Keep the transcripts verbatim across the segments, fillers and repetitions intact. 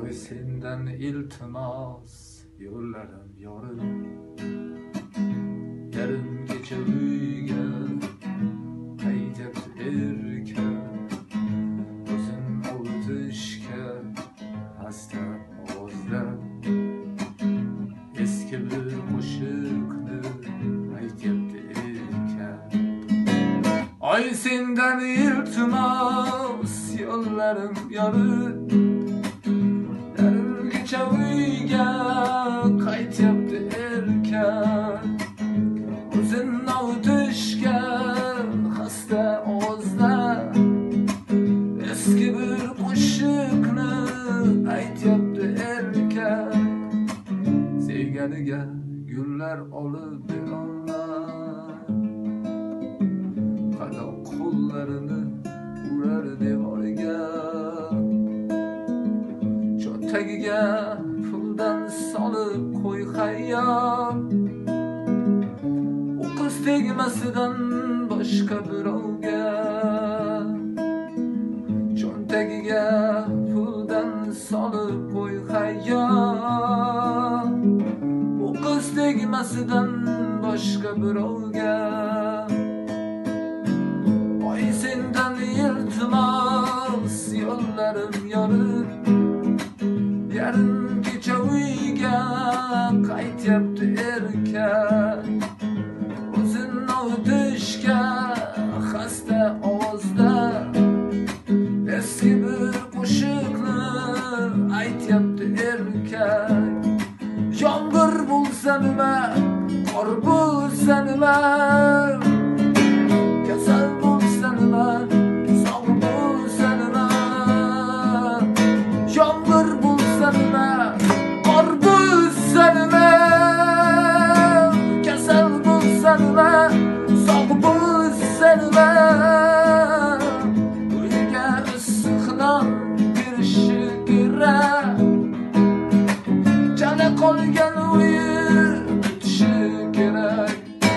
Oy senden iltimos yo'llarim yorim, yarim kecha uyga qaytyapti erkak, o'zin ovutishga xasta ovozda eski bir qo'shiqni aytyapti erkak. Oy senden iltimos yo'llarim yorim, yarim kecha uyga qaytyapti erkak, o'zin ovutishga xasta ovozda eski bir qo'shiqni aytyapti erkak. Sevganiga gullar olib berolmay, qadoq qo'llarini urar devorga, cho'ntagiga puldan solib qo'y xayyol, u qiz tegmasidan boshqa birovga. Cho'ntagiga puldan solib qo'y xayyol, u qiz tegmasidan boshqa birovga. Oy sendan iltimos yo'llarim yorim, yarim kecha uyga qaytyapti erkak, o'zin ovutishga xasta ovozda eski bir qo'shiqni aytyapti erkak. Yomg'ir bo'lsa nima, qor bo'lsa nima, kasal bo'lsa nima, sog' bo'lsa nima. Yomg'ir bo'lsa nima, qor bo'lsa nima, kasal bo'lsa nima, sog' bo'lsa nima. Uyga issiqdan berishi kerak, jala qolgan uyi bitishi kerak.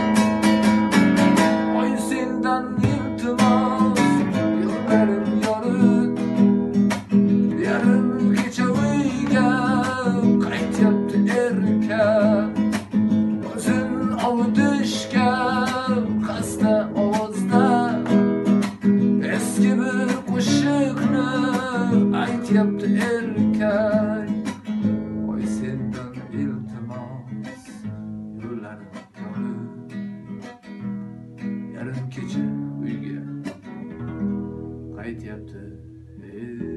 Oy sendan iltimos yo'llarim yorim, yarim kecha uyga qaytyapti erkak, o'zin ovutishga xasta ovozda eski bir qo'shiqni aytyapti erkak. Oy sendan iltimos yo'llarim yorim, yarim kecha uyga qaytyapti erkak.